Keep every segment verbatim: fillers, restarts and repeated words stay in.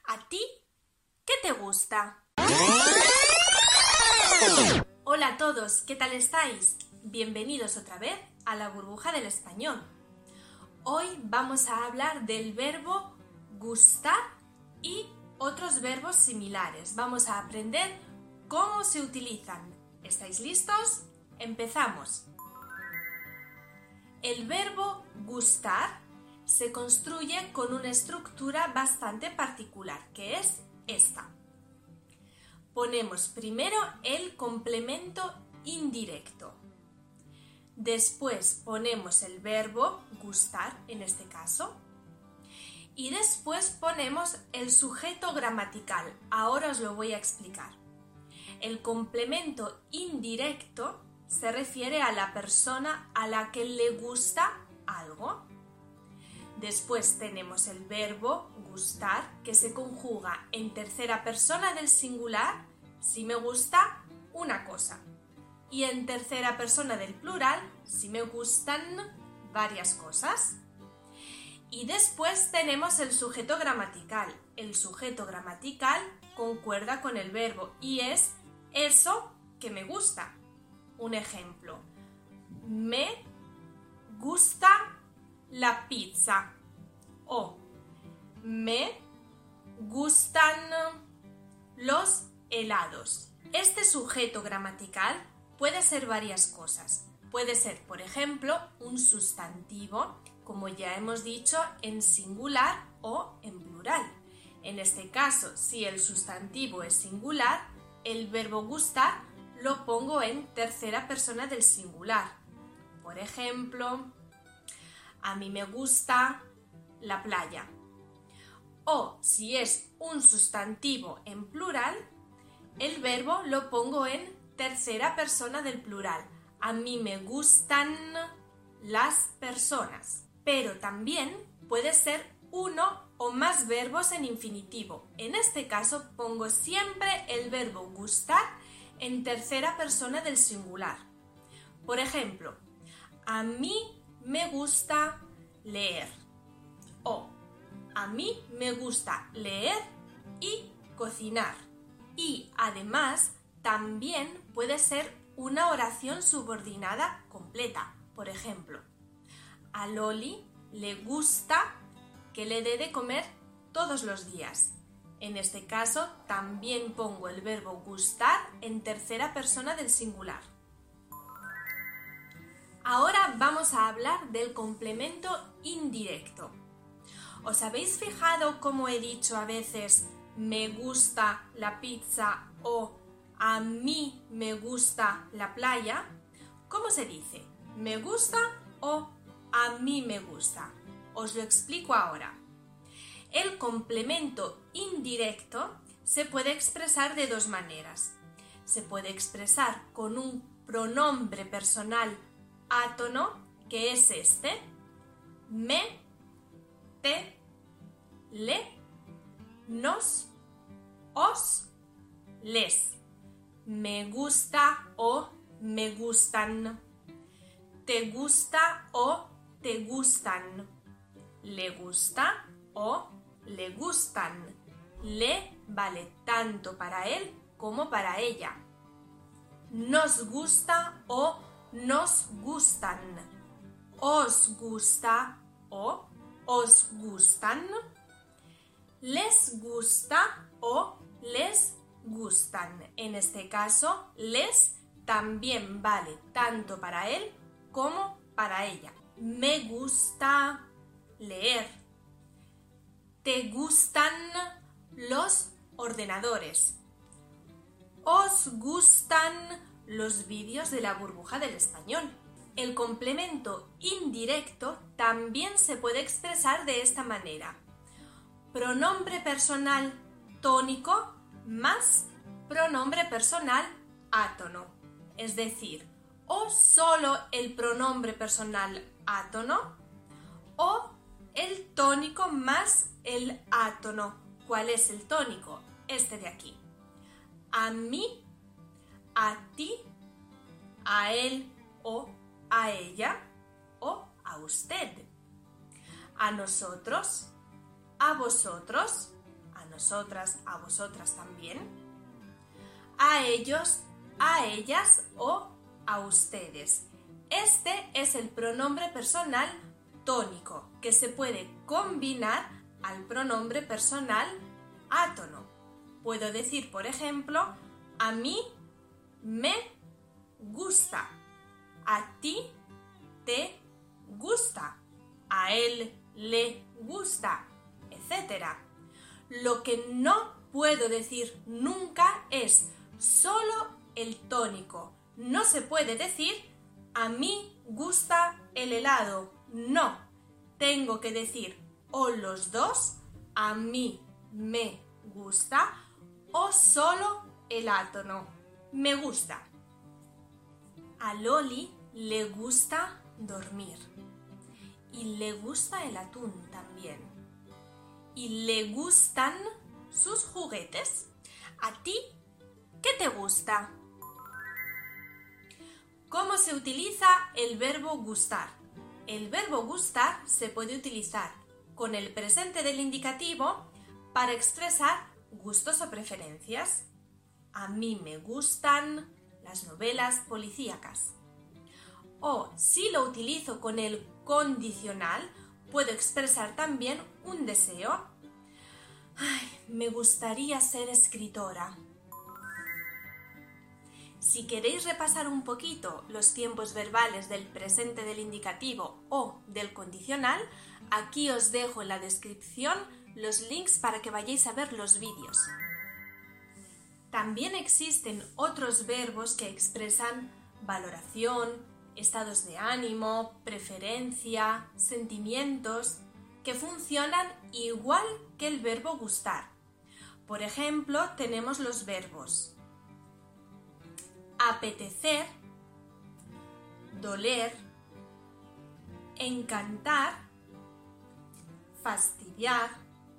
¿A ti qué te gusta? Hola a todos, ¿qué tal estáis? Bienvenidos otra vez a la burbuja del español. Hoy vamos a hablar del verbo gustar y otros verbos similares. Vamos a aprender cómo se utilizan. ¿Estáis listos? Empezamos. El verbo gustar se construye con una estructura bastante particular, que es esta. Ponemos primero el complemento indirecto. Después ponemos el verbo gustar, en este caso. Y después ponemos el sujeto gramatical. Ahora os lo voy a explicar. El complemento indirecto se refiere a la persona a la que le gusta algo. Después tenemos el verbo gustar, que se conjuga en tercera persona del singular si me gusta una cosa y en tercera persona del plural si me gustan varias cosas. Y después tenemos el sujeto gramatical. El sujeto gramatical concuerda con el verbo y es eso que me gusta. Un ejemplo: me gusta la pizza o me gustan los helados. Este sujeto gramatical puede ser varias cosas. Puede ser, por ejemplo, un sustantivo, como ya hemos dicho, en singular o en plural. En este caso, si el sustantivo es singular, el verbo gustar lo pongo en tercera persona del singular. Por ejemplo, a mí me gusta la playa. O si es un sustantivo en plural, el verbo lo pongo en tercera persona del plural. A mí me gustan las personas. Pero también puede ser uno o más verbos en infinitivo. En este caso pongo siempre el verbo gustar en tercera persona del singular. Por ejemplo, a mí me gusta leer. O a mí me gusta leer y cocinar. Y además también puede ser una oración subordinada completa. Por ejemplo, a Loli le gusta que le dé de comer todos los días. En este caso también pongo el verbo gustar en tercera persona del singular. Ahora vamos a hablar del complemento indirecto. ¿Os habéis fijado cómo he dicho a veces me gusta la pizza o a mí me gusta la playa? ¿Cómo se dice? ¿Me gusta o a mí me gusta? Os lo explico ahora. El complemento indirecto se puede expresar de dos maneras. Se puede expresar con un pronombre personal átono, que es este: me, te, le, nos, os, les. Me gusta o me gustan. Te gusta o te gustan. Le gusta o le gustan. Le vale tanto para él como para ella. Nos gusta o nos gustan. Os gusta o os gustan. Les gusta o les gustan. En este caso, les también vale tanto para él como para ella. Me gusta leer. ¿Te gustan los ordenadores? ¿Os gustan los vídeos de la burbuja del español? El complemento indirecto también se puede expresar de esta manera: pronombre personal tónico más pronombre personal átono. Es decir, o solo el pronombre personal átono o el tónico más el átono. ¿Cuál es el tónico? Este de aquí. A mí, a ti, a él o a ella o a usted. A nosotros, a vosotros, a nosotros. vosotras, a vosotras también, a ellos, a ellas o a ustedes. Este es el pronombre personal tónico, que se puede combinar al pronombre personal átono. Puedo decir, por ejemplo, a mí me gusta, a ti te gusta, a él le gusta, etcétera. Lo que no puedo decir nunca es solo el tónico. No se puede decir a mí gusta el helado. No, tengo que decir o los dos, a mí me gusta, o solo el átono, me gusta. A Loli le gusta dormir y le gusta el atún también. Y le gustan sus juguetes. ¿A ti qué te gusta? ¿Cómo se utiliza el verbo gustar? El verbo gustar se puede utilizar con el presente del indicativo para expresar gustos o preferencias. A mí me gustan las novelas policíacas. O si lo utilizo con el condicional, puedo expresar también un deseo. Ay, me gustaría ser escritora. Si queréis repasar un poquito los tiempos verbales del presente del indicativo o del condicional, aquí os dejo en la descripción los links para que vayáis a ver los vídeos. También existen otros verbos que expresan valoración, estados de ánimo, preferencia, sentimientos, que funcionan igual que el verbo gustar. Por ejemplo, tenemos los verbos apetecer, doler, encantar, fastidiar,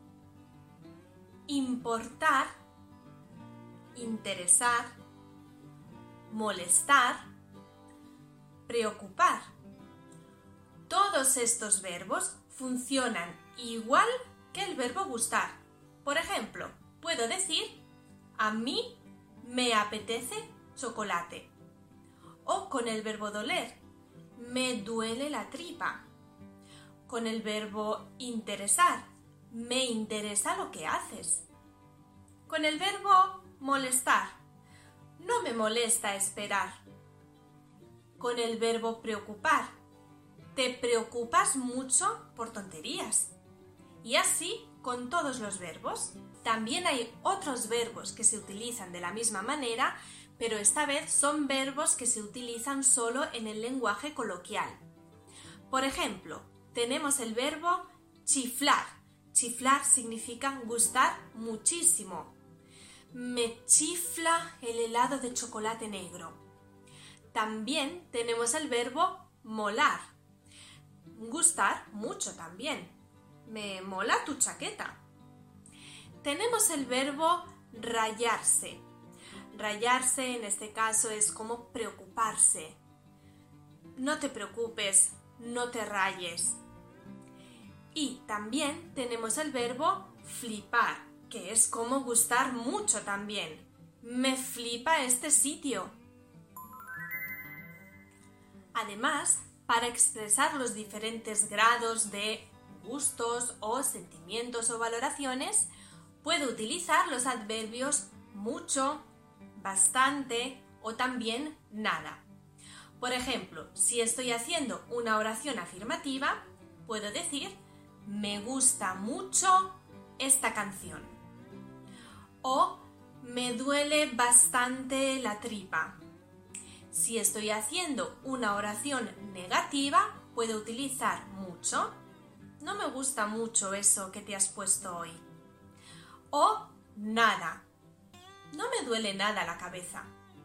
importar, interesar, molestar, preocupar. Todos estos verbos funcionan igual que el verbo gustar. Por ejemplo, puedo decir, a mí me apetece chocolate. O con el verbo doler, me duele la tripa. Con el verbo interesar, me interesa lo que haces. Con el verbo molestar, no me molesta esperar. Con el verbo preocupar, te preocupas mucho por tonterías. Y así con todos los verbos. También hay otros verbos que se utilizan de la misma manera, pero esta vez son verbos que se utilizan solo en el lenguaje coloquial. Por ejemplo, tenemos el verbo chiflar. Chiflar significa gustar muchísimo. Me chifla el helado de chocolate negro. También tenemos el verbo molar. Gustar mucho también. Me mola tu chaqueta. Tenemos el verbo rayarse. Rayarse en este caso es como preocuparse. No te preocupes, no te rayes. Y también tenemos el verbo flipar, que es como gustar mucho también. Me flipa este sitio. Además, para expresar los diferentes grados de gustos o sentimientos o valoraciones, puedo utilizar los adverbios mucho, bastante o también nada. Por ejemplo, si estoy haciendo una oración afirmativa, puedo decir me gusta mucho esta canción. O me duele bastante la tripa. Si estoy haciendo una oración negativa, puedo utilizar mucho. No me gusta mucho eso que te has puesto hoy. O nada. No me duele nada la cabeza.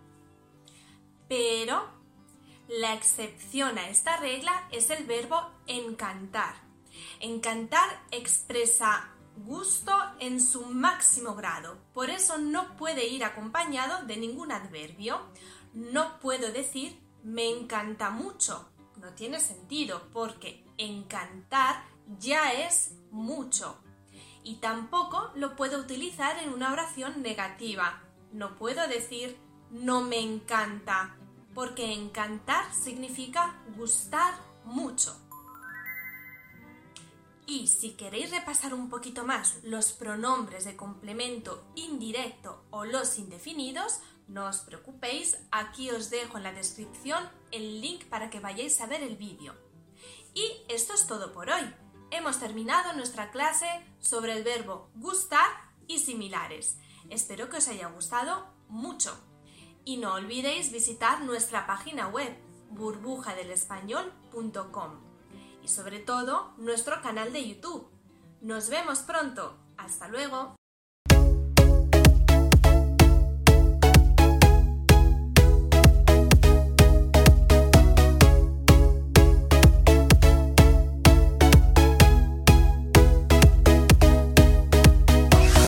Pero la excepción a esta regla es el verbo encantar. Encantar expresa gusto en su máximo grado. Por eso no puede ir acompañado de ningún adverbio. No puedo decir me encanta mucho. No tiene sentido porque encantar ya es mucho. y tampoco lo puedo utilizar en una oración negativa. No puedo decir no me encanta, porque encantar significa gustar mucho. Y si queréis repasar un poquito más los pronombres de complemento indirecto o los indefinidos, no os preocupéis, aquí os dejo en la descripción el link para que vayáis a ver el vídeo. Y esto es todo por hoy. Hemos terminado nuestra clase sobre el verbo gustar y similares. Espero que os haya gustado mucho. Y no olvidéis visitar nuestra página web burbuja del español punto com y sobre todo nuestro canal de YouTube. Nos vemos pronto. Hasta luego.